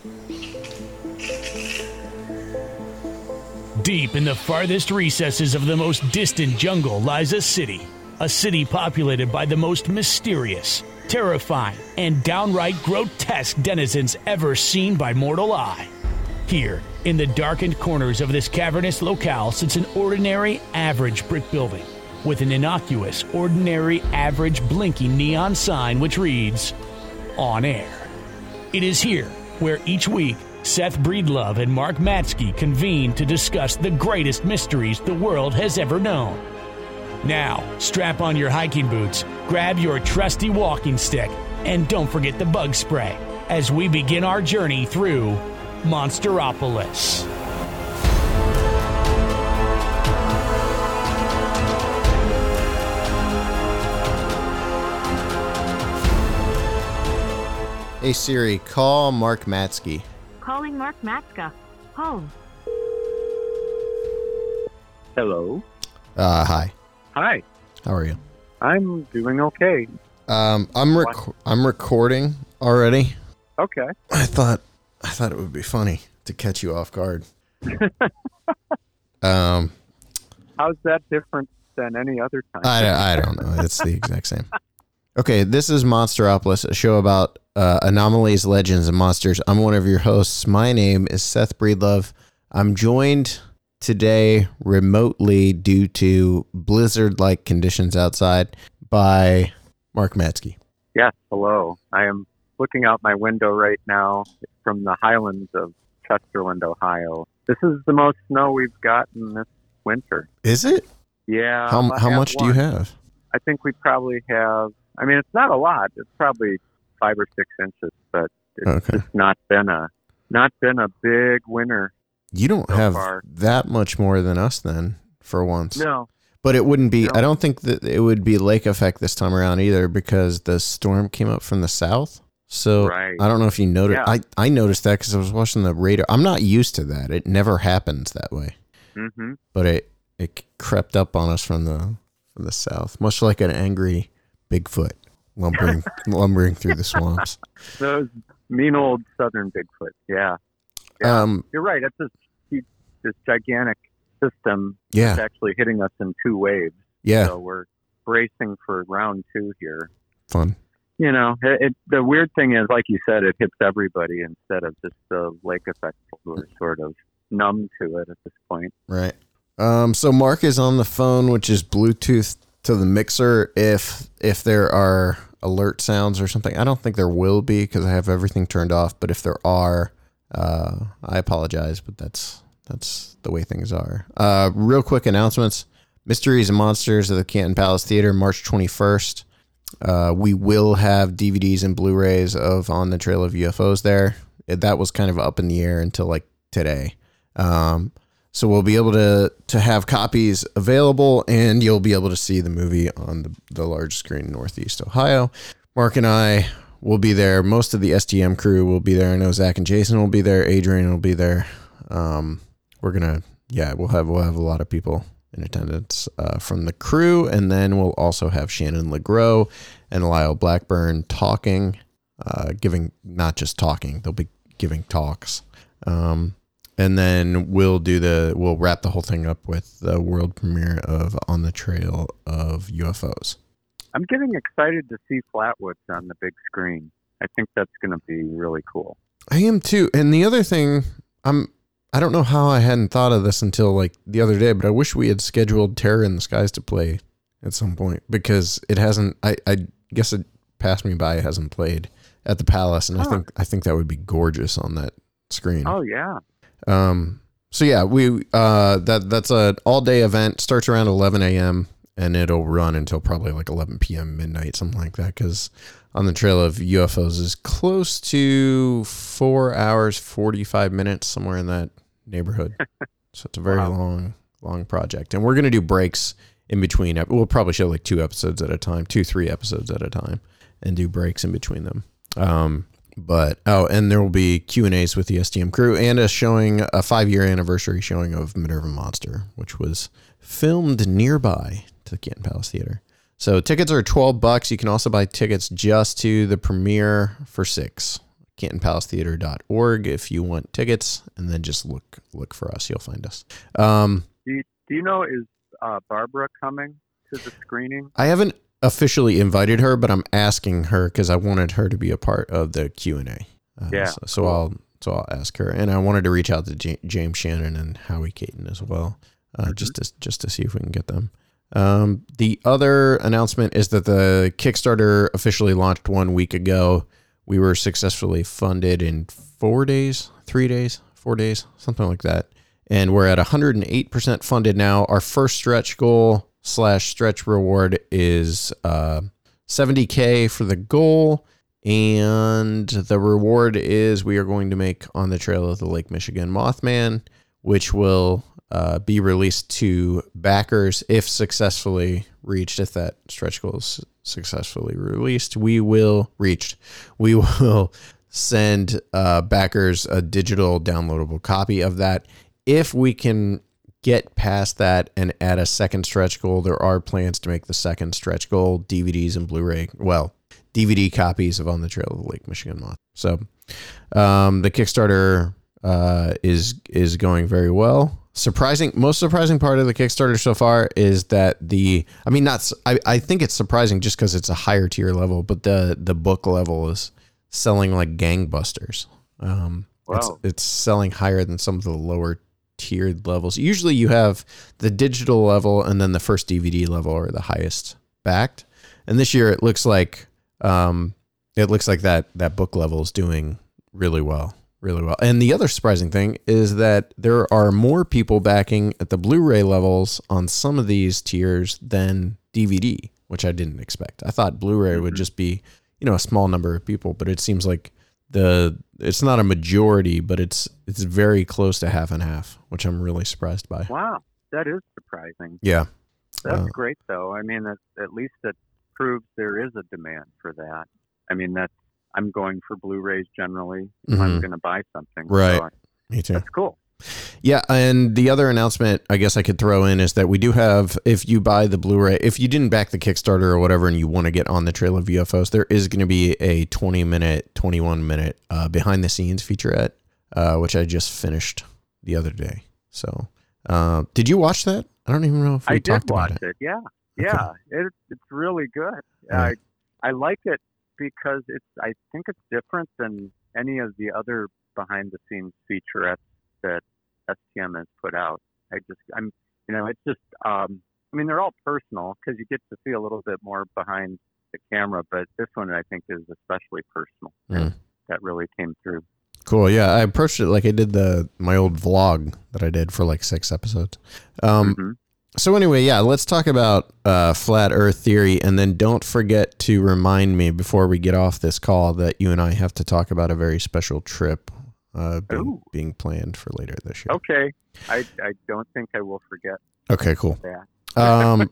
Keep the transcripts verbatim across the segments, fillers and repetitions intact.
Deep in the farthest recesses of the most distant jungle lies a city. A city populated by the most mysterious, terrifying, and downright grotesque denizens ever seen by mortal eye. Here, in the darkened corners of this cavernous locale sits an ordinary, average brick building with an innocuous, ordinary, average blinking neon sign which reads, On Air. It is here where each week Seth Breedlove and Mark Matsky convene to discuss the greatest mysteries the world has ever known. Now, strap on your hiking boots, grab your trusty walking stick, and don't forget the bug spray as we begin our journey through Monsteropolis. Hey Siri, call Mark Matsky. Calling Mark Matska. Home. Hello. Uh, hi. Hi. How are you? I'm doing okay. Um, I'm rec- I'm recording already. Okay. I thought I thought it would be funny to catch you off guard. um, How's that different than any other time? I I don't know. It's the exact same. Okay, this is Monsteropolis, a show about uh, anomalies, legends, and monsters. I'm one of your hosts. My name is Seth Breedlove. I'm joined today remotely due to blizzard-like conditions outside by Mark Matsky. Yes, hello. I am looking out my window right now from the highlands of Chesterland, Ohio. This is the most snow we've gotten this winter. Is it? Yeah. How how much do you have? I think we probably have, I mean, it's not a lot. It's probably five or six inches, but it's Okay. just not been a, not been a big winter. You don't so have far. that much more than us then, for once. No. But it wouldn't be, No. I don't think that it would be lake effect this time around either because the storm came up from the south. So Right. I don't know if you noticed. Yeah. I, I noticed that because I was watching the radar. I'm not used to that. It never happens that way. Mm-hmm. But it, it crept up on us from the from the south, much like an angry Bigfoot lumbering lumbering through the swamps. Those mean old southern Bigfoot. Yeah. Yeah. Um, You're right. It's this, huge- this gigantic system yeah, that's actually hitting us in two waves. yeah, So we're bracing for round two here. fun. You know, it, it, the weird thing is, like you said, it hits everybody instead of just the lake effect who are sort of numb to it at this point. Right. Um, so Mark is on the phone, which is Bluetooth to the mixer. If if there are alert sounds or something, I don't think there will be because I have everything turned off. But if there are, uh, I apologize, but that's that's the way things are. Uh, real quick announcements: Mysteries and Monsters at the Canton Palace Theater, March twenty-first. Uh, we will have D V Ds and Blu-rays of On the Trail of U F Os there. It, that was kind of up in the air until like today. Um, So we'll be able to to have copies available, and you'll be able to see the movie on the, the large screen in Northeast Ohio. Mark and I will be there. Most of the S T M crew will be there. I know Zach and Jason will be there. Adrian will be there. Um, we're gonna, yeah, we'll have we'll have a lot of people in attendance uh, from the crew, and then we'll also have Shannon LeGros and Lyle Blackburn talking, uh, giving not just talking. They'll be giving talks. Um, And then we'll do the we'll wrap the whole thing up with the world premiere of On the Trail of U F Os. I'm getting excited to see Flatwoods on the big screen. I think that's going to be really cool. I am too. And the other thing, I'm I don't know how I hadn't thought of this until like the other day, but I wish we had scheduled Terror in the Skies to play at some point because it hasn't. I, I guess it passed me by. It hasn't played at the Palace, and Huh. I think I think that would be gorgeous on that screen. Oh yeah. Um, so yeah, we, uh, that, that's a all day event, starts around eleven a.m. and it'll run until probably like eleven p.m. midnight, something like that. Cause On the Trail of U F Os is close to four hours, forty-five minutes, somewhere in that neighborhood. So it's a very Wow. long, long project. And we're going to do breaks in between. We'll probably show like two episodes at a time, two, three episodes at a time and do breaks in between them. Um, But, oh, and there will be Q and A's with the S T M crew and a showing, a five-year anniversary showing of Minerva Monster, which was filmed nearby to the Canton Palace Theater. So tickets are twelve bucks. You can also buy tickets just to the premiere for six, canton palace theater dot org if you want tickets, and then just look look for us. You'll find us. Um, Do you, do you know, is uh, Barbara coming to the screening? I haven't officially invited her, but I'm asking her because I wanted her to be a part of the Q and A. Uh, yeah. So, so cool. I'll so I'll ask her, and I wanted to reach out to J- James Shannon and Howie Caton as well, uh, mm-hmm. just to just to see if we can get them. Um, the other announcement is that the Kickstarter officially launched one week ago. We were successfully funded in four days, three days, four days, something like that. And we're at one hundred eight percent funded now. Our first stretch goal slash stretch reward is uh, seventy K for the goal. And the reward is we are going to make On the Trail of the Lake Michigan Mothman, which will uh, be released to backers if successfully reached. If that stretch goal is successfully released, we will reached. We will send uh, backers a digital downloadable copy of that. If we can get past that and add a second stretch goal, there are plans to make the second stretch goal D V Ds and Blu-ray. Well, D V D copies of On the Trail of the Lake Michigan Moth. So um, the Kickstarter uh, is is going very well. Surprising, most surprising part of the Kickstarter so far is that the, I mean, not, I, I think it's surprising just because it's a higher tier level, but the the book level is selling like gangbusters. Um, wow. It's, it's selling higher than some of the lower tiered levels. Usually you have the digital level and then the first D V D level are the highest backed. And this year it looks like um, it looks like that that book level is doing really well, really well. And the other surprising thing is that there are more people backing at the Blu-ray levels on some of these tiers than D V D, which I didn't expect. I thought Blu-ray mm-hmm. would just be, you know, a small number of people, but it seems like the it's not a majority, but it's it's very close to half and half, which I'm really surprised by. Wow, that is surprising. Yeah, that's uh, great though. I mean, at, at least it proves there is a demand for that. I mean, that's I'm going for Blu-rays generally. Mm-hmm. I'm going to buy something, right? So I, Me too. That's cool. Yeah, and the other announcement I guess I could throw in is that we do have, if you buy the Blu-ray, if you didn't back the Kickstarter or whatever and you want to get On the Trail of U F Os, there is going to be a twenty minute, twenty-one minute uh, behind the scenes featurette, uh, which I just finished the other day. So, uh, did you watch that? I don't even know if we I talked did watch about it. it. Yeah, yeah, okay. it, it's really good. Right. I I like it because it's I think it's different than any of the other behind the scenes featurettes that S T M has put out. I just, I'm, you know, it's just, um, I mean, they're all personal because you get to see a little bit more behind the camera, but this one I think is especially personal. Mm. That really came through. Cool. Yeah, I approached it like I did the my old vlog that I did for like six episodes. Um, mm-hmm. So anyway, yeah, let's talk about uh, flat Earth theory, and then don't forget to remind me before we get off this call that you and I have to talk about a very special trip uh, being, being planned for later this year. Okay, I I don't think I will forget. Okay, cool. Yeah. um,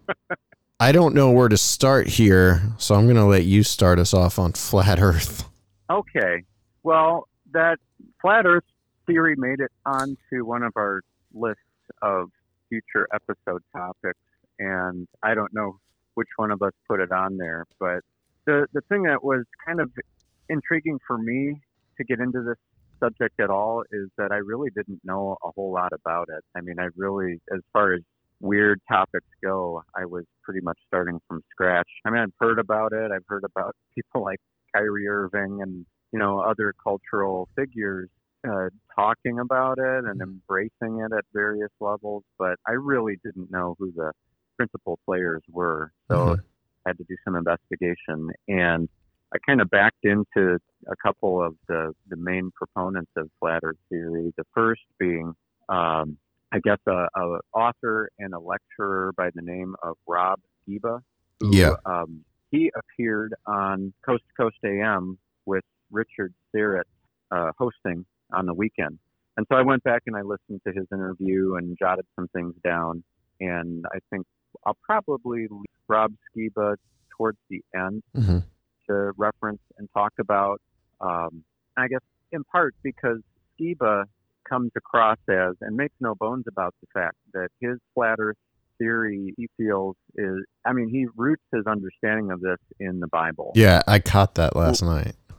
I don't know where to start here, so I'm going to let you start us off on flat Earth. Okay. Well, that flat Earth theory made it onto one of our lists of future episode topics, and I don't know which one of us put it on there, but the the thing that was kind of intriguing for me to get into this subject at all is that I really didn't know a whole lot about it. I mean, I really, as far as weird topics go, I was pretty much starting from scratch. I mean, I've heard about it. I've heard about people like Kyrie Irving and, you know, other cultural figures uh, talking about it and embracing it at various levels, but I really didn't know who the principal players were. So mm-hmm. I had to do some investigation, and I kind of backed into a couple of the, the main proponents of flat Earth theory. The first being, um, I guess, a, a author and a lecturer by the name of Rob Skiba. Who, yeah. Um, he appeared on Coast to Coast A M with Richard Syrett uh, hosting on the weekend. And so I went back and I listened to his interview and jotted some things down. And I think I'll probably leave Rob Skiba towards the end mm-hmm. to reference and talk about, um, I guess, in part because Skiba comes across as, and makes no bones about the fact that his flat Earth theory, he feels is, I mean, he roots his understanding of this in the Bible. Yeah, I caught that last Ooh. night.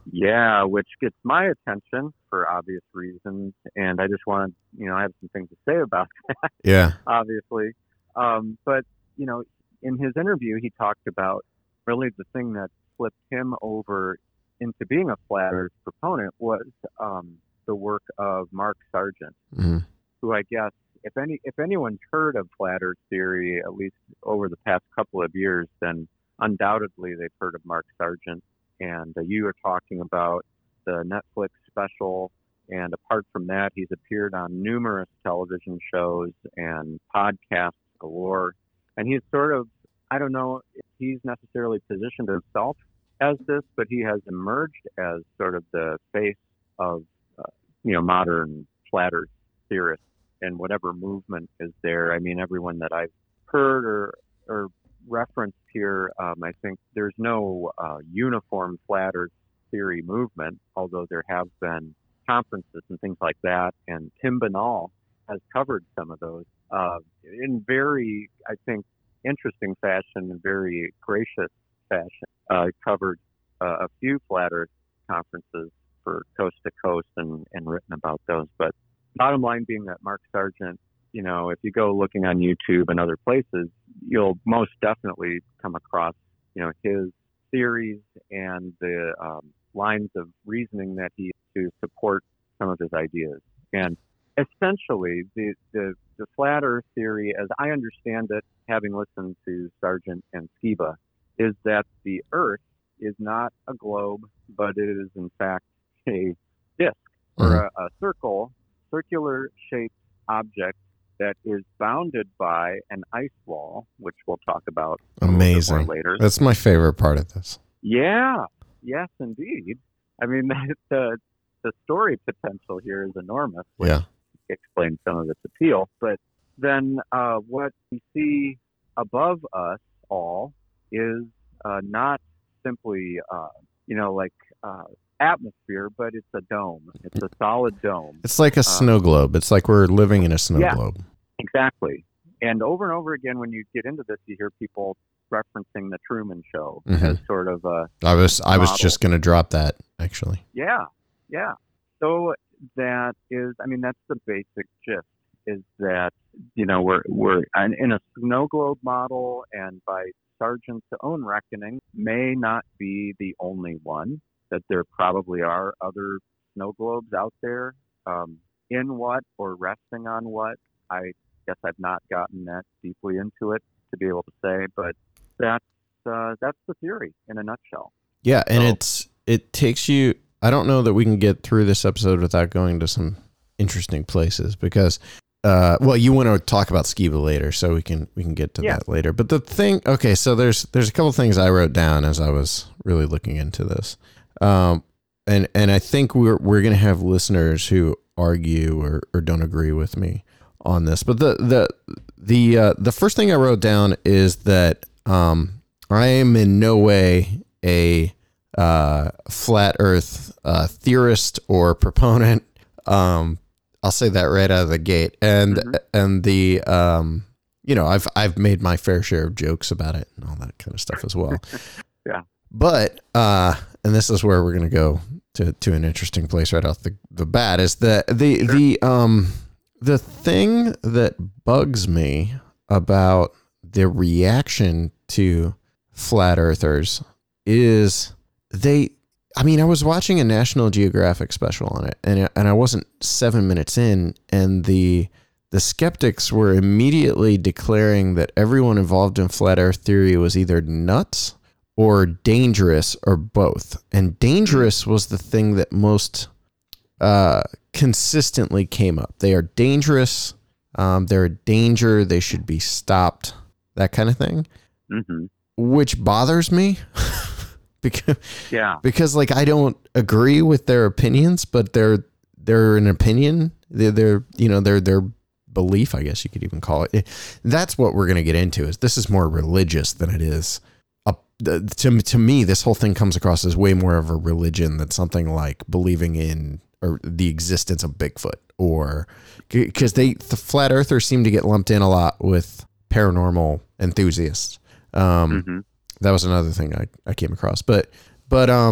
Yeah, which gets my attention for obvious reasons, and I just want to, you know, I have some things to say about that. Yeah. Obviously, um, but you know, in his interview, he talked about really the thing that flipped him over into being a flat Earth proponent was um, the work of Mark Sargent, Mm-hmm. who I guess if any if anyone's heard of flat Earth theory, at least over the past couple of years, then undoubtedly they've heard of Mark Sargent. And uh, you were talking about the Netflix special, and apart from that, he's appeared on numerous television shows and podcasts galore. And he's sort of, I don't know if he's necessarily positioned himself as this, but he has emerged as sort of the face of, uh, you know, modern flat Earth theorists and whatever movement is there. I mean, everyone that I've heard or, or referenced here, um, I think there's no uh, uniform flat Earth theory movement, although there have been conferences and things like that. And Tim Binnall has covered some of those uh, in very, I think, interesting fashion and very gracious fashion. Uh, covered uh, a few flat Earth conferences for Coast to Coast and, and written about those. But bottom line being that Mark Sargent, you know, if you go looking on YouTube and other places, you'll most definitely come across, you know, his theories and the um, lines of reasoning that he used to support some of his ideas. And essentially, the, the, the flat Earth theory, as I understand it, having listened to Sargent and Skiba, is that the Earth is not a globe, but it is in fact a disk or a, a circle, circular shaped object that is bounded by an ice wall, which we'll talk about Amazing. a little bit more later. That's my favorite part of this. Yeah, yes, indeed. I mean, the the story potential here is enormous. Which Yeah. explains some of its appeal. But then uh, what we see above us all is uh, not simply, uh, you know, like uh, atmosphere, but it's a dome. It's a solid dome. It's like a Um, snow globe. It's like we're living in a snow yeah. globe. Exactly. And over and over again, when you get into this, you hear people referencing the Truman Show Mhm. as sort of a I was I was model. just going to drop that, actually. Yeah, yeah. So that is, I mean, that's the basic gist, is that, you know, we're, we're in a snow globe model, and by Sargent's own reckoning, may not be the only one, that there probably are other snow globes out there. Um, in what or resting on what, I guess I've not gotten that deeply into it to be able to say, but that's, uh, that's the theory in a nutshell. Yeah, and So- it's it takes you. I don't know that we can get through this episode without going to some interesting places because, uh, well, you want to talk about Skiba later, so we can we can get to Yeah. that later. But the thing, okay, so there's there's a couple things I wrote down as I was really looking into this, um, and and I think we're we're gonna have listeners who argue or, or don't agree with me on this. But the the the uh, the first thing I wrote down is that um, I am in no way a uh, flat Earth uh, theorist or proponent. Um, I'll say that right out of the gate. And Mhm. and the um, you know, I've I've made my fair share of jokes about it and all that kind of stuff as well. Yeah. But uh, and this is where we're gonna go to to an interesting place right off the, the bat is that the Sure. the um the thing that bugs me about the reaction to flat earthers is they I mean I was watching a National Geographic special on it and and I wasn't seven minutes in and the the skeptics were immediately declaring that everyone involved in flat earth theory was either nuts or dangerous or both. And dangerous was the thing that most uh, consistently came up. They are dangerous. Um, they're a danger. They should be stopped. That kind of thing, Mm-hmm. which bothers me because Yeah. because like I don't agree with their opinions, but they're they're an opinion. They're, they're you know they're their belief, I guess you could even call it. That's what we're gonna get into. Is this is more religious than it is. A, to to me, this whole thing comes across as way more of a religion than something like believing in or the existence of Bigfoot, or because they the flat earthers seem to get lumped in a lot with paranormal enthusiasts. Um, Mm-hmm. That was another thing I, I came across, but but um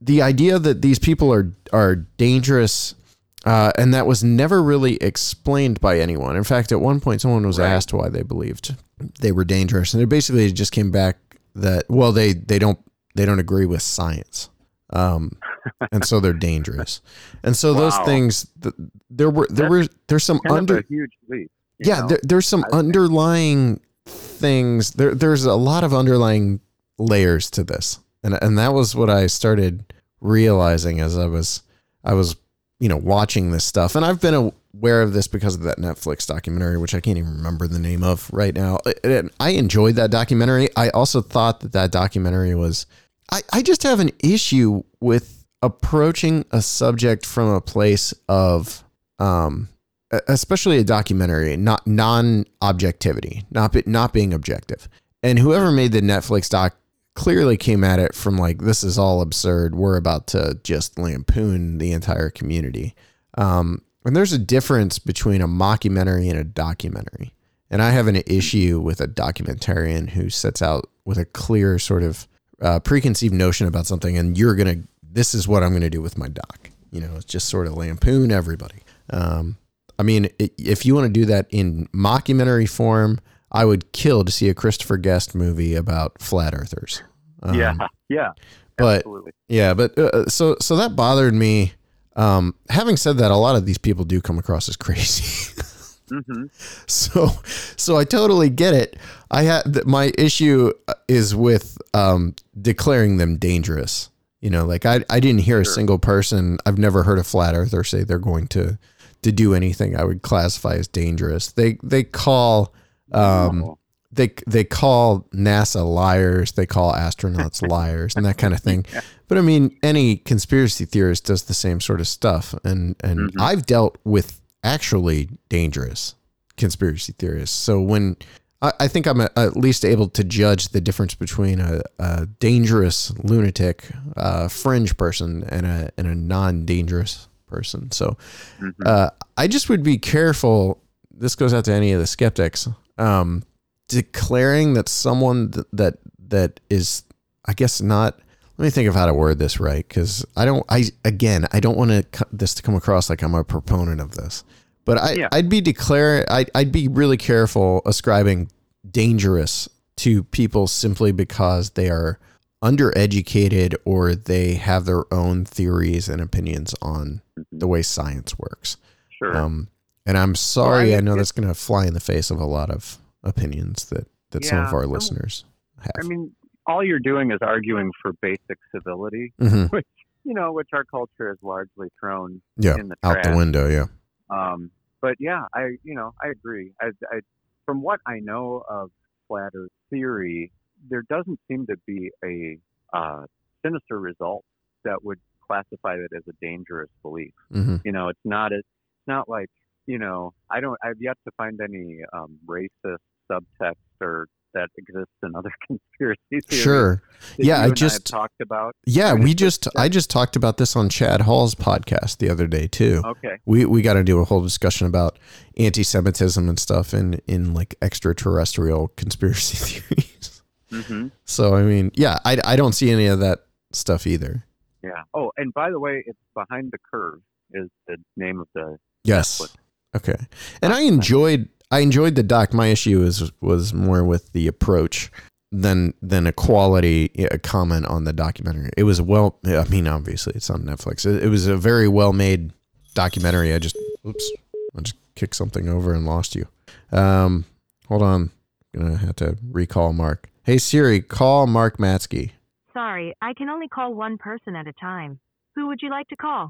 the idea that these people are are dangerous, uh, and that was never really explained by anyone. In fact, at one point, someone was right. asked why they believed they were dangerous, and it basically just came back that well, they they don't they don't agree with science, um, and so they're dangerous. And so wow. those things, there were there That's were there's some kind under of a huge leap. Yeah, there, there's some I, underlying things. There there's a lot of underlying layers to this, and and that was what I started realizing as I was I was you know watching this stuff, and I've been aware of this because of that Netflix documentary, which I can't even remember the name of right now. And I enjoyed that documentary. I also thought that that documentary was. I, I just have an issue with approaching a subject from a place of, um, especially a documentary, not non-objectivity, not be, not being objective. And whoever made the Netflix doc clearly came at it from like, this is all absurd. We're about to just lampoon the entire community. Um, and there's a difference between a mockumentary and a documentary. And I have an issue with a documentarian who sets out with a clear sort of uh, preconceived notion about something. And you're going to, this is what I'm going to do with my doc. You know, it's just sort of lampoon everybody. Um, I mean, if you want to do that in mockumentary form, I would kill to see a Christopher Guest movie about flat earthers. Um, yeah, yeah, but absolutely. yeah, but uh, so so that bothered me. Um, having said that, a lot of these people do come across as crazy. mm-hmm. So so I totally get it. I had my issue is with um, declaring them dangerous. You know, like I I didn't hear sure. a single person. I've never heard a flat earther say they're going to to do anything I would classify as dangerous. They they call. Um, they, they call NASA liars. They call astronauts liars and that kind of thing. Yeah. But I mean, any conspiracy theorist does the same sort of stuff. And, and mm-hmm. I've dealt with actually dangerous conspiracy theorists. So when I, I think I'm a, at least able to judge the difference between a, a dangerous lunatic, uh, fringe person and a, and a non-dangerous person. So, mm-hmm. uh, I just would be careful. This goes out to any of the skeptics. Um, declaring that someone th- that that is, I guess not. Let me think of how to word this right, because I don't. I again, I don't want to this to come across like I'm a proponent of this, but I yeah. I'd be declare. I I'd be really careful ascribing dangerous to people simply because they are undereducated or they have their own theories and opinions on the way science works. Sure. Um, And I'm sorry, well, I, I know that's going to fly in the face of a lot of opinions that, that yeah, some of our listeners have. I mean, all you're doing is arguing for basic civility, mm-hmm. which, you know, which our culture has largely thrown yeah, in the out trash. the window, yeah. Um, but yeah, I, you know, I agree. I, I, from what I know of flat Earth theory, there doesn't seem to be a uh, sinister result that would classify it as a dangerous belief. Mm-hmm. You know, it's not a, it's not like, you know, I don't, I've yet to find any um, racist subtext or that exists in other conspiracy theories. Sure. Yeah. I just I talked about. Yeah. I mean, we just, I just talked about this on Chad Hall's podcast the other day too. Okay. We, we got to do a whole discussion about anti-Semitism and stuff in, in like extraterrestrial conspiracy theories. Mm-hmm. So, I mean, yeah, I, I don't see any of that stuff either. Yeah. Oh, and by the way, it's Behind the Curve is the name of the Yes. Netflix. Okay. And I enjoyed I enjoyed the doc. My issue is was more with the approach than than a quality a comment on the documentary. It was well I mean obviously it's on Netflix. It, it was a very well made documentary. I just oops. I just kicked something over and lost you. Um hold on. I'm gonna have to recall Mark. Hey Siri, call Mark Matsky. Sorry, I can only call one person at a time. Who would you like to call?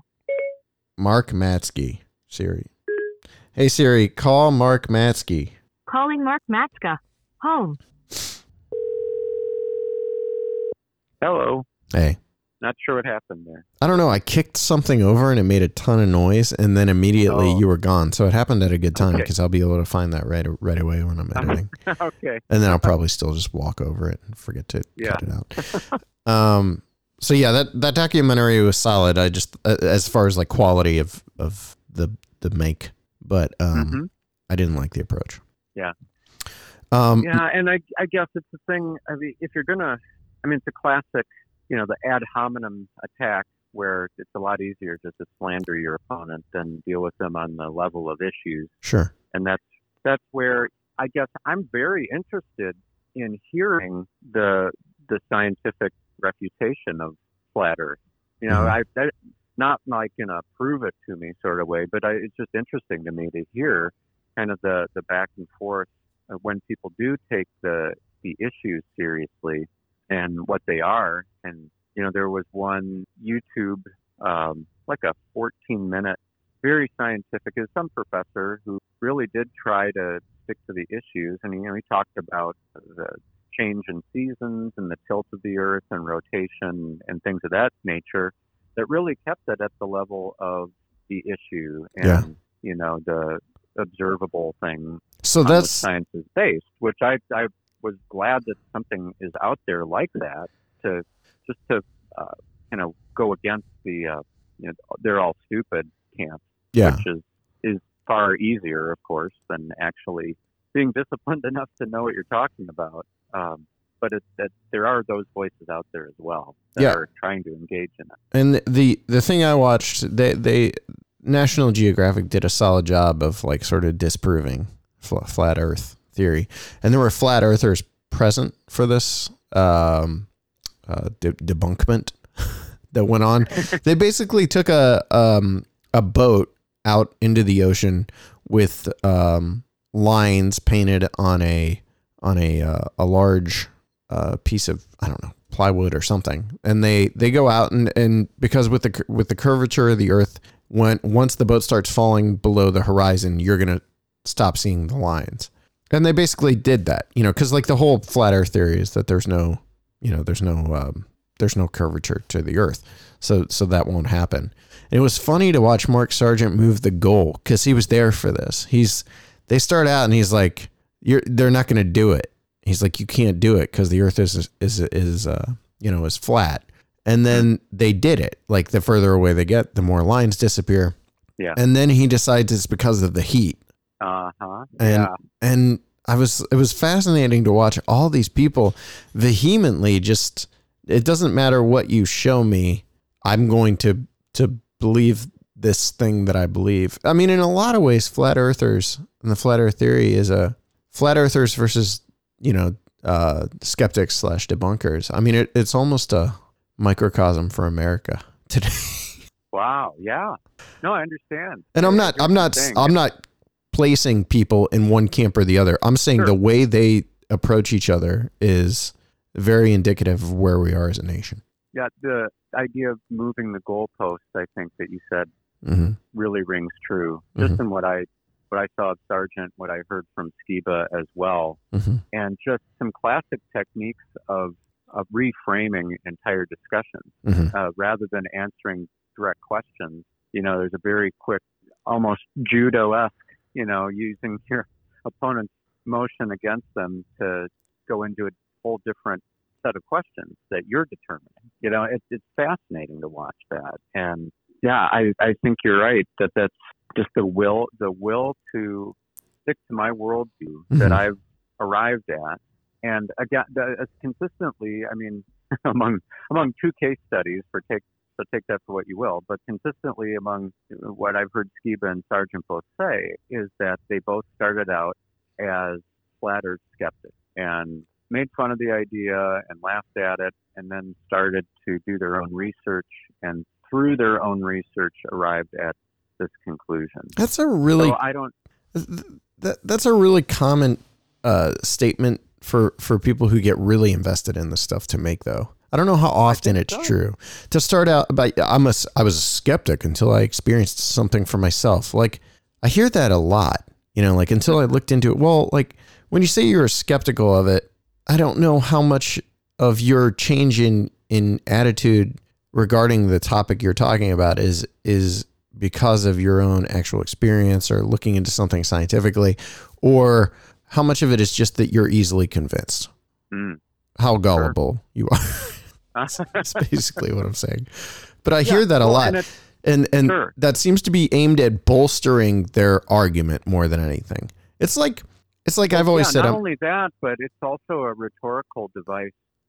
Mark Matsky. Siri. Hey Siri, call Mark Matsky. Calling Mark Matska. Home. Hello. Hey. Not sure what happened there. I don't know. I kicked something over and it made a ton of noise, and then immediately oh. you were gone. So it happened at a good time because okay. I'll be able to find that right right away when I'm editing. Okay. And then I'll probably still just walk over it and forget to yeah. cut it out. um. So yeah, that, that documentary was solid. I just uh, as far as like quality of of the the make. But um, mm-hmm. I didn't like the approach. Yeah. Um, yeah, and I, I guess it's the thing. I mean, if you're gonna, I mean, it's a classic you know, the ad hominem attack, where it's a lot easier just to slander your opponent than deal with them on the level of issues. Sure. And that's that's where I guess I'm very interested in hearing the the scientific refutation of flat Earth. You know, Mhm. I that, not like in a prove it to me sort of way, but I, it's just interesting to me to hear kind of the the back and forth of when people do take the the issues seriously and what they are. And you know, there was one YouTube, um, like a fourteen minute, very scientific, is some professor who really did try to stick to the issues. And, you know, he talked about the change in seasons and the tilt of the Earth and rotation and things of that nature that really kept it at the level of the issue and, Yeah. you know, the observable thing So on which that's science is based, which I, I was glad that something is out there like that to just to, uh, you know, go against the, uh, you know, they're all stupid camp, yeah. which is, is far easier, of course, than actually being disciplined enough to know what you're talking about. Um, but it's that there are those voices out there as well that Yeah. are trying to engage in it. And the the thing I watched, they they National Geographic did a solid job of like sort of disproving fl- flat Earth theory, and there were flat earthers present for this um, uh, de- debunkment that went on. They basically took a um, a boat out into the ocean with um, lines painted on a on a uh, a large uh, piece of, I don't know, plywood or something, and they they go out and and because with the with the curvature of the Earth, when once the boat starts falling below the horizon, you're gonna stop seeing the lines. And they basically did that, you know, because like the whole flat Earth theory is that there's no, you know, there's no um, there's no curvature to the Earth, so so that won't happen. And it was funny to watch Mark Sargent move the goal because he was there for this. He's they start out and he's like, you're they're not going to do it. He's like, you can't do it because the Earth is is is uh you know is flat. And then they did it. Like the further away they get, the more lines disappear. Yeah. And then he decides it's because of the heat. Uh huh. And Yeah. and I was it was fascinating to watch all these people vehemently just, it doesn't matter what you show me, I'm going to to believe this thing that I believe. I mean, in a lot of ways, flat earthers and the flat earth theory is a flat earthers versus, you know, uh, skeptics slash debunkers. I mean, it, it's almost a microcosm for America today. Wow. Yeah. No, I understand. And I'm not, I'm not, Thing. I'm not placing people in one camp or the other. I'm saying Sure. the way they approach each other is very indicative of where we are as a nation. Yeah. The idea of moving the goalposts, I think that you said, Mm-hmm. really rings true. Just Mhm. in what I what I saw of Sargent, what I heard from Skiba as well, Mm-hmm. and just some classic techniques of of reframing entire discussions Mm-hmm. uh, rather than answering direct questions. You know, there's a very quick, almost judo-esque, you know, using your opponent's motion against them to go into a whole different set of questions that you're determining. You know, it, it's fascinating to watch that. And yeah, I, I think you're right that that's just the will, the will to stick to my worldview Mm-hmm. that I've arrived at. And again, the, uh, consistently, I mean, among among two case studies, for take so take that for what you will, but consistently among what I've heard Skiba and Sargent both say is that they both started out as flat Earth skeptics and made fun of the idea and laughed at it, and then started to do their own research, and through their own research arrived at this conclusion. That's a really, So I don't. that, that's a really common uh, statement for, for people who get really invested in this stuff to make, though. I don't know how often it's so. true to start out. But I'm a, I was a skeptic until I experienced something for myself. Like I hear that a lot, you know, like until I looked into it. Well, like when you say you're skeptical of it, I don't know how much of your change in, in attitude regarding the topic you're talking about is, is because of your own actual experience or looking into something scientifically, or how much of it is just that you're easily convinced. Mm. How gullible you are. That's basically what I'm saying. But I hear Yeah, that a well, lot. and it's- And and Sure. that seems to be aimed at bolstering their argument more than anything. It's like it's like I've always yeah, said not I'm, only that, but it's also a rhetorical device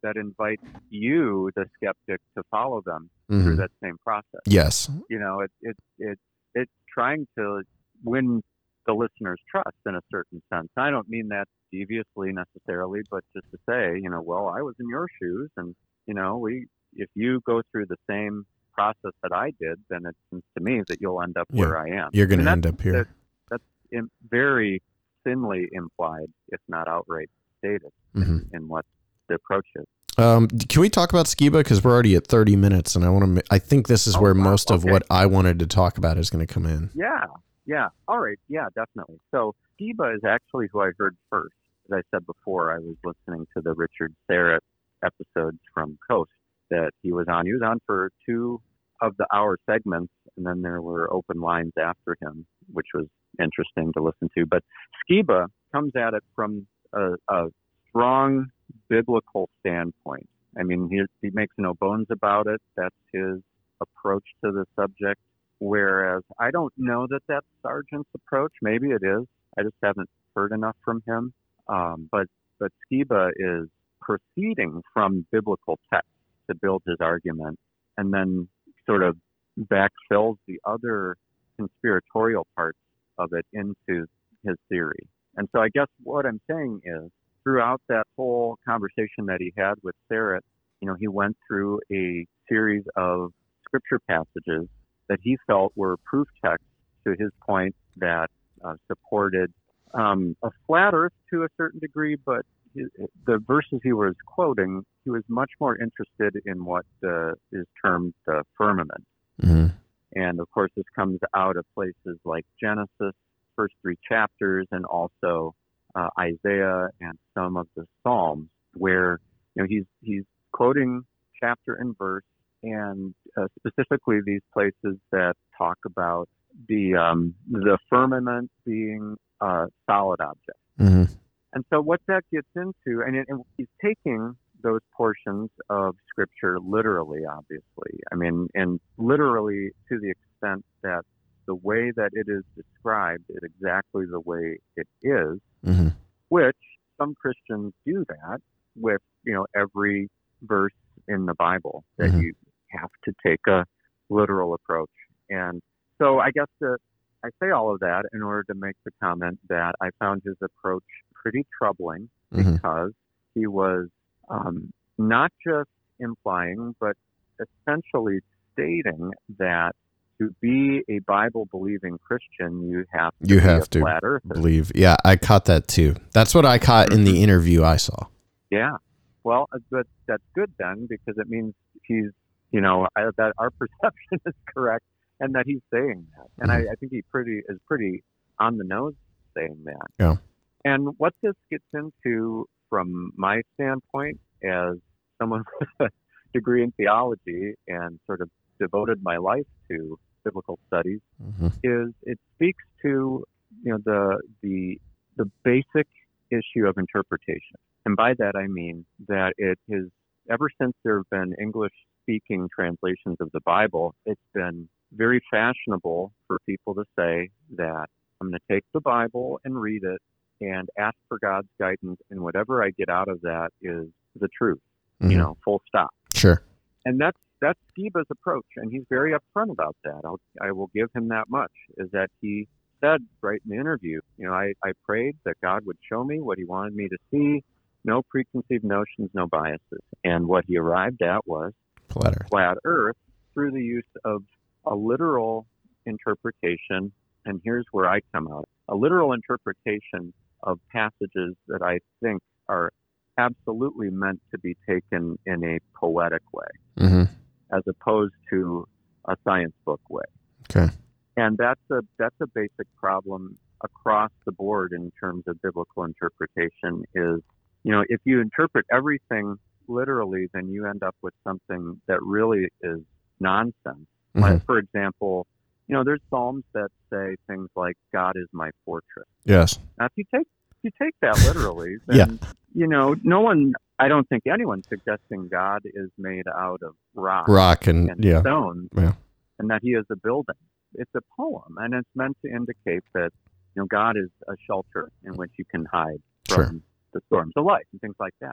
that invites you, the skeptic, to follow them Mhm. through that same process. Yes. You know, it it it it's trying to win the listener's trust in a certain sense. I don't mean that deviously necessarily, but just to say, you know, well, I was in your shoes, and you know, we if you go through the same process that I did, then it seems to me that you'll end up Yeah. where I am. You're going And to that's- end up here. That, that's in, very thinly implied, if not outright stated, Mhm. in what the approach is. Um, can we talk about Skiba? Because we're already at thirty minutes, and I want to. I think this is Oh, where wow. most of Okay. what I wanted to talk about is going to come in. Yeah, yeah. All right. Yeah, definitely. So Skiba is actually who I heard first. As I said before, I was listening to the Richard Serrett episodes from Coast that he was on. He was on for two of the hour segments, and then there were open lines after him, which was interesting to listen to. But Skiba comes at it from a, a strong biblical standpoint. I mean, he, he makes no bones about it. That's his approach to the subject. Whereas I don't know that that's Sargent's approach. Maybe it is. I just haven't heard enough from him. Um, but but Skiba is proceeding from biblical text to build his argument, and then sort of backfills the other conspiratorial parts of it into his theory. And so I guess what I'm saying is, throughout that whole conversation that he had with Serrett, you know, he went through a series of scripture passages that he felt were proof texts to his point that uh, supported um, a flat earth to a certain degree, but his, the verses he was quoting, he was much more interested in what uh, is termed the firmament. Mm-hmm. And of course, this comes out of places like Genesis, first three chapters, and also uh, Isaiah and some of the Psalms, where you know he's he's quoting chapter and verse, and uh, specifically these places that talk about the um, the firmament being a solid object. Mm-hmm. And so what that gets into, and, it, and he's taking those portions of Scripture literally, obviously. I mean, and literally to the extent that the way that it is described is exactly the way it is, Mm-hmm. which some Christians do that with, you know, every verse in the Bible, that Mhm. you have to take a literal approach. And so I guess the, I say all of that in order to make the comment that I found his approach pretty troubling, Mhm. because he was um, not just implying, but essentially stating that to be a Bible-believing Christian, you have to You be have a to flat earther. believe. Yeah, I caught that too. That's what I caught in the interview I saw. Yeah. Well, uh, but that's good then, because it means he's, you know, I, that our perception is correct, and that he's saying that. And I, I think he pretty is pretty on the nose saying that. Yeah. And what this gets into, from my standpoint, as someone with a degree in theology and sort of devoted my life to biblical studies, Mm-hmm. is it speaks to, you know, the the the basic issue of interpretation. And by that I mean that it is, ever since there have been English speaking translations of the Bible, it's been very fashionable for people to say that I'm going to take the Bible and read it and ask for God's guidance, and whatever I get out of that is the truth, Mm-hmm. you know, full stop. Sure. And that's that's Skiba's approach, and he's very upfront about that. I'll, I will give him that much, is that he said right in the interview, you know, I, I prayed that God would show me what he wanted me to see, no preconceived notions, no biases. And what he arrived at was Flat Earth. flat earth through the use of a literal interpretation. And here's where I come out. A literal interpretation of passages that I think are absolutely meant to be taken in a poetic way, Mm-hmm. as opposed to a science book way. Okay. And that's a that's a basic problem across the board in terms of biblical interpretation. Is, you know, if you interpret everything literally, then you end up with something that really is nonsense. Mm-hmm. Like, for example, you know, there's psalms that say things like "God is my fortress." Yes. Now, if you take if you take that literally, then you know, no one. I don't think anyone's suggesting God is made out of rock, Rock and, and yeah. stone, Yeah. and that He is a building. It's a poem, and it's meant to indicate that, you know, God is a shelter in which you can hide from Sure. the storms of life and things like that.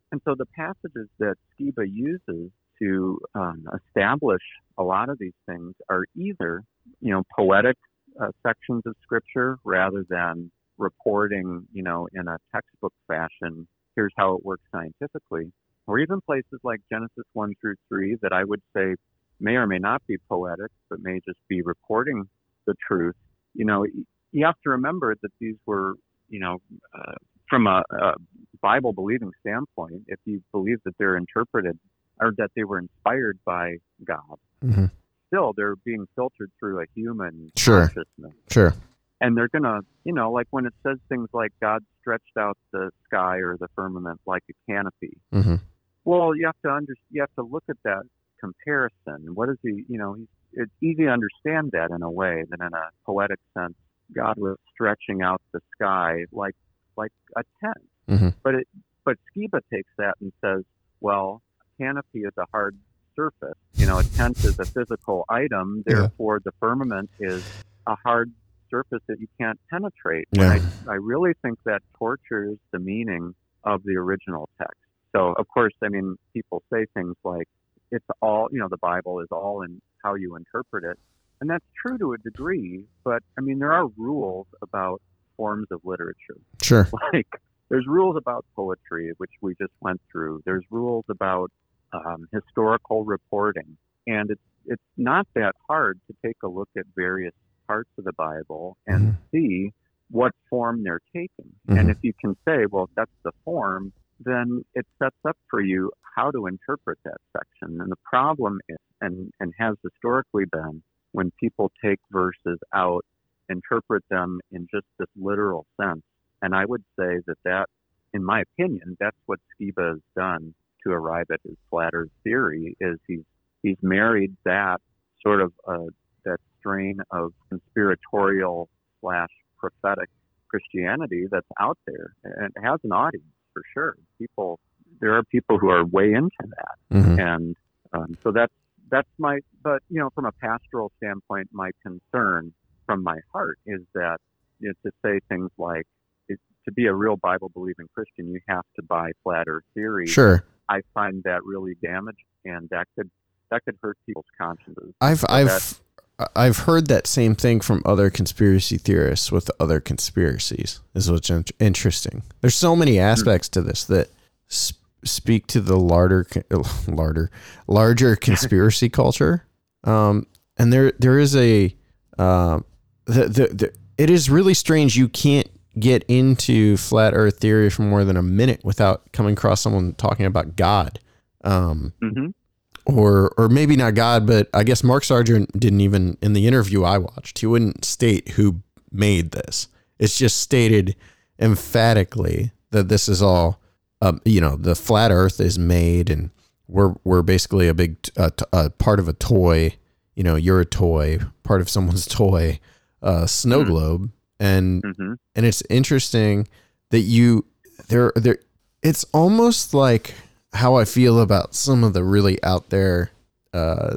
And so the passages that Skiba uses to um, establish a lot of these things are either, you know, poetic uh, sections of Scripture rather than reporting, you know, in a textbook fashion, here's how it works scientifically, or even places like Genesis one through three that I would say may or may not be poetic, but may just be reporting the truth. You know, you have to remember that these were, you know, uh, from a, a Bible-believing standpoint, if you believe that they're interpreted or that they were inspired by God, mm-hmm. still they're being filtered through a human sure. consciousness. Sure. And they're going to, you know, like when it says things like God stretched out the sky or the firmament like a canopy. Mm-hmm. Well, you have to under, you have to look at that comparison. What is he, you know, he's, it's easy to understand that in a way that in a poetic sense, God was stretching out the sky like like a tent. Mm-hmm. But it, but Skiba takes that and says, well, a canopy is a hard surface. You know, a tent is a physical item. Therefore, yeah. the firmament is a hard surface that you can't penetrate. Yeah. And I, I really think that tortures the meaning of the original text. So, of course, I mean, people say things like, it's all, you know, the Bible is all in how you interpret it. And that's true to a degree, but I mean, there are rules about forms of literature. Sure. Like, there's rules about poetry, which we just went through. There's rules about um, historical reporting. And it's, it's not that hard to take a look at various parts of the Bible and mm-hmm. see what form they're taking. Mm-hmm. And if you can say, well, that's the form, then it sets up for you how to interpret that section. And the problem is, and, and has historically been, when people take verses out, interpret them in just this literal sense. And I would say that that, in my opinion, that's what Skiba has done to arrive at his flat earth theory, is he's, he's married that sort of, uh, that strain of conspiratorial slash prophetic Christianity that's out there. And it has an audience, for sure. People, there are people who are way into that. Mm-hmm. And um, so that's, that's my, but, you know, from a pastoral standpoint, my concern from my heart is that, you know, to say things like, it, to be a real Bible-believing Christian, you have to buy flat earth theory. Sure. I find that really damaging, and that could, that could hurt people's consciences. I've, so I've, that, I've heard that same thing from other conspiracy theorists with other conspiracies, is what's in- interesting. There's so many aspects mm-hmm. to this that sp- speak to the larger, larger, larger conspiracy culture. Um, and there, there is a, um, the, the, the, it is really strange. You can't get into flat earth theory for more than a minute without coming across someone talking about God. Um, mm-hmm. or, or maybe not God, but I guess Mark Sargent didn't even, in the interview I watched, he wouldn't state who made this. It's just stated emphatically that this is all, Um, you know, the flat earth is made, and we're, we're basically a big, uh, t- uh, part of a toy, you know, you're a toy, part of someone's toy, uh, snow mm-hmm. globe. And, mm-hmm. and it's interesting that you, there, there, it's almost like how I feel about some of the really out there, uh,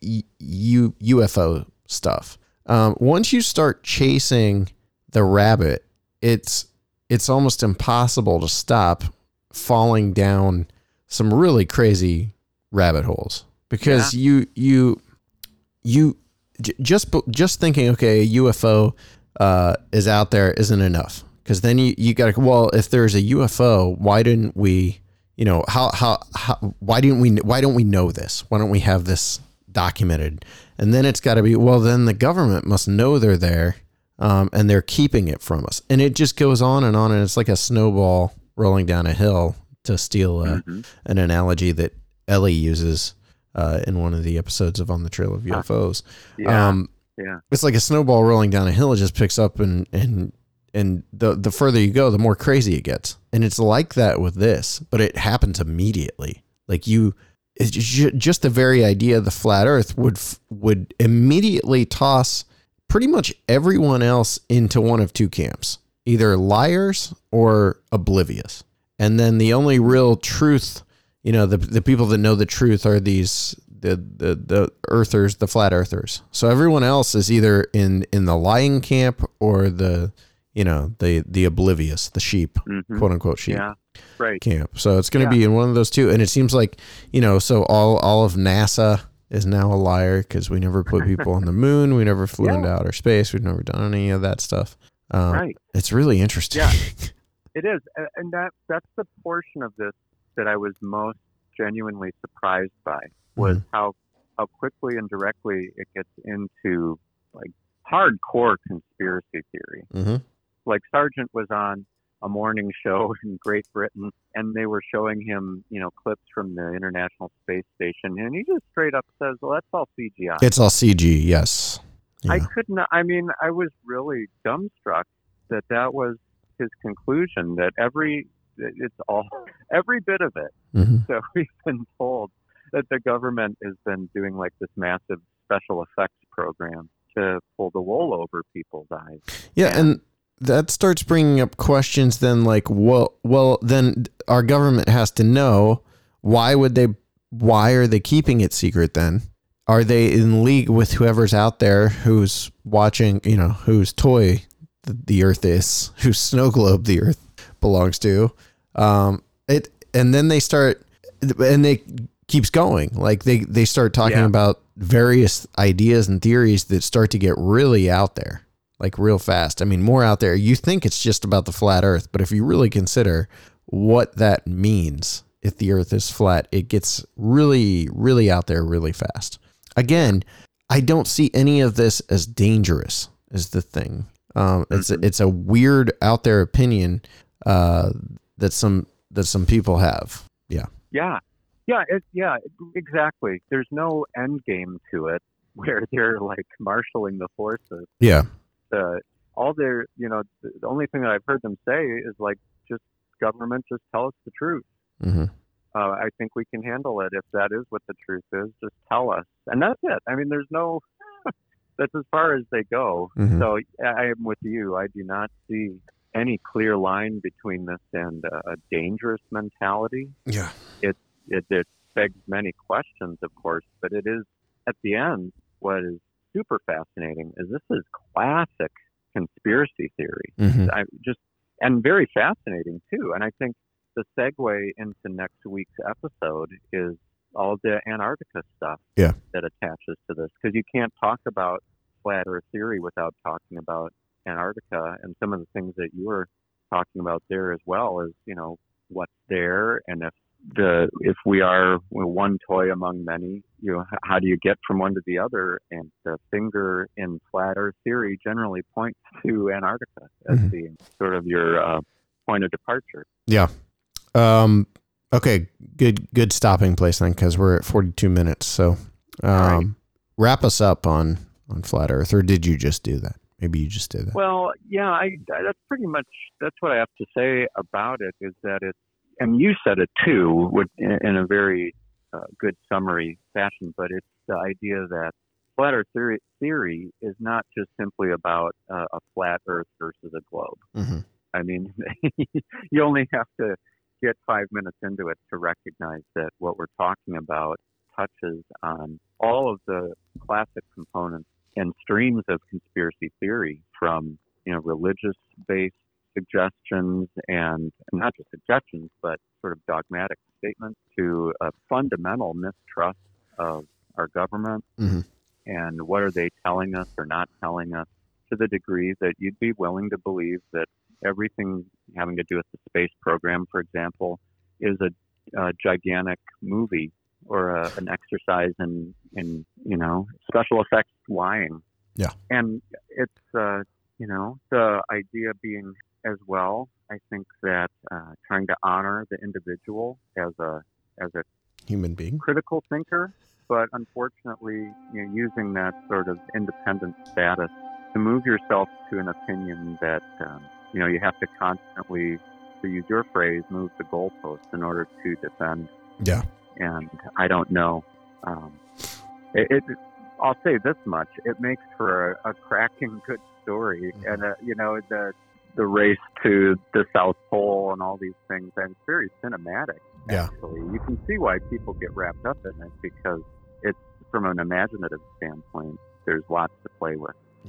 U, U F O stuff. Um, once you start chasing the rabbit, it's, it's almost impossible to stop falling down some really crazy rabbit holes, because yeah. you, you, you j- just, just thinking, okay, a U F O, uh, is out there isn't enough. Cause then you, you gotta, well, if there's a U F O, why didn't we, you know, how, how, how, why didn't we, why don't we know this? Why don't we have this documented? And then it's gotta be, well, then the government must know they're there. Um, and they're keeping it from us. And it just goes on and on. And it's like a snowball rolling down a hill, to steal uh, mm-hmm. an analogy that Ellie uses uh, in one of the episodes of On the Trail of U F Os. Yeah, um, yeah. It's like a snowball rolling down a hill. It just picks up, and and and the the further you go, the more crazy it gets. And it's like that with this, but it happens immediately. Like you, it's just the very idea of the flat Earth would would immediately toss pretty much everyone else into one of two camps. Either liars or oblivious. And then the only real truth, you know, the the people that know the truth are these, the, the, the earthers, the flat earthers. So everyone else is either in, in the lying camp or the, you know, the, the oblivious, the sheep, mm-hmm. quote unquote sheep. Yeah. Right. camp. So it's going to Yeah. be in one of those two. And it seems like, you know, so all, all of NASA is now a liar because we never put people on the moon. We never flew Yeah. into outer space. We've never done any of that stuff. Um, Right. It's really interesting. Yeah. It is. A- And that that's the portion of this that I was most genuinely surprised by was Mhm. how, how quickly and directly it gets into like hardcore conspiracy theory. hmm Like Sargent was on a morning show in Great Britain, and they were showing him, you know, clips from the International Space Station, and he just straight up says, "Well, that's all C G I." It's all C G. Yes. I Yeah. could not. I mean, I was really dumbstruck that that was his conclusion. That every it's all every bit of it. hmm So we've been told that the government has been doing like this massive special effects program to pull the wool over people's eyes. Yeah. And that starts bringing up questions then like, well, well, then our government has to know why would they, why are they keeping it secret then? Are they in league with whoever's out there who's watching, you know, whose toy the, the earth is, whose snow globe the earth belongs to? Um, it, and then they start, and they keeps going. Like they, they start talking Yeah. about various ideas and theories that start to get really out there, like real fast. I mean, more out there. You think it's just about the flat earth, but if you really consider what that means, if the earth is flat, it gets really, really out there really fast. Again, I don't see any of this as dangerous is the thing. Um, it's, a, it's a weird out there opinion, uh, that some, that some people have. Yeah. Yeah, yeah, it, yeah, exactly. There's no end game to it where they're like marshaling the forces. Yeah. Uh, all they're, you know, the, the only thing that I've heard them say is like, just government, just tell us the truth. Mm-hmm. Uh, I think we can handle it if that is what the truth is. Just tell us, and that's it. I mean, there's no. That's as far as they go. Mhm. So I am with you. I do not see any clear line between this and uh, a dangerous mentality. Yeah. It, it it begs many questions, of course, but it is at the end what is super fascinating is this is classic conspiracy theory. Mm-hmm. I just and very fascinating too. And I think the segue into next week's episode is all the Antarctica stuff Yeah. that attaches to this, because you can't talk about flat Earth theory without talking about Antarctica and some of the things that you were talking about there as well as, you know, what's there, and if the if we are one toy among many, you know, h- how do you get from one to the other? And the finger in flat Earth theory generally points to Antarctica as Mhm. being sort of your uh, point of departure. Yeah. Um, okay. Good, good stopping place then, because we're at forty-two minutes. So, um, right. wrap us up on, on flat Earth, or did you just do that? Maybe you just did that. Well, yeah, I, that's pretty much, that's what I have to say about it, is that it's, and you said it too, with, in a very uh, good summary fashion, but it's the idea that flat Earth theory, theory is not just simply about uh, a flat Earth versus a globe. Mm-hmm. I mean, you only have to get five minutes into it to recognize that what we're talking about touches on all of the classic components and streams of conspiracy theory, from, you know, religious-based suggestions and not just suggestions, but sort of dogmatic statements, to a fundamental mistrust of our government Mhm. and what are they telling us or not telling us, to the degree that you'd be willing to believe that everything having to do with the space program, for example, is a, a gigantic movie or a, an exercise in, in, you know, special effects lying. Yeah. And it's, uh, you know, the idea being as well, I think that uh, trying to honor the individual as a as a Human being. critical thinker, but unfortunately, you know, using that sort of independent status to move yourself to an opinion that, um, you know, you have to constantly, to use your phrase, move the goalposts in order to defend. Yeah. And I don't know. Um, it, it, I'll say this much: it makes for a, a cracking good story, Mhm. and uh, you know, the the race to the South Pole and all these things. And it's very cinematic. Yeah. Actually, you can see why people get wrapped up in it, because it's, from an imaginative standpoint, there's lots to play with. Yep.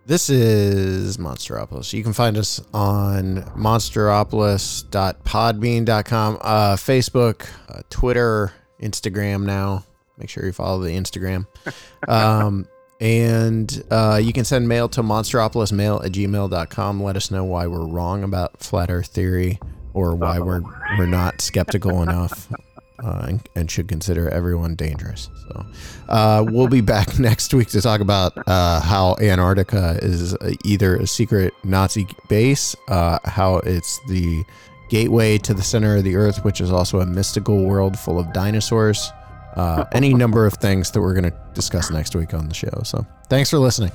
This is Monsteropolis. You can find us on monsteropolis dot podbean dot com, uh, Facebook, uh, Twitter, Instagram now. Make sure you follow the Instagram. Um, and uh, you can send mail to monsteropolismail at gmail dot com. Let us know why we're wrong about flat earth theory or why we're we're not skeptical enough. Uh, and, and should consider everyone dangerous. So uh, we'll be back next week to talk about uh, how Antarctica is either a secret Nazi base, uh, how it's the gateway to the center of the earth, which is also a mystical world full of dinosaurs, uh, any number of things that we're going to discuss next week on the show. So thanks for listening.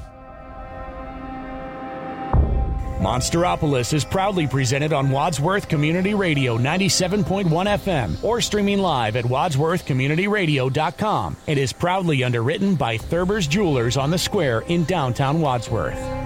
Monsteropolis is proudly presented on Wadsworth Community Radio ninety-seven point one F M or streaming live at wadsworth community radio dot com and is proudly underwritten by Thurber's Jewelers on the Square in downtown Wadsworth.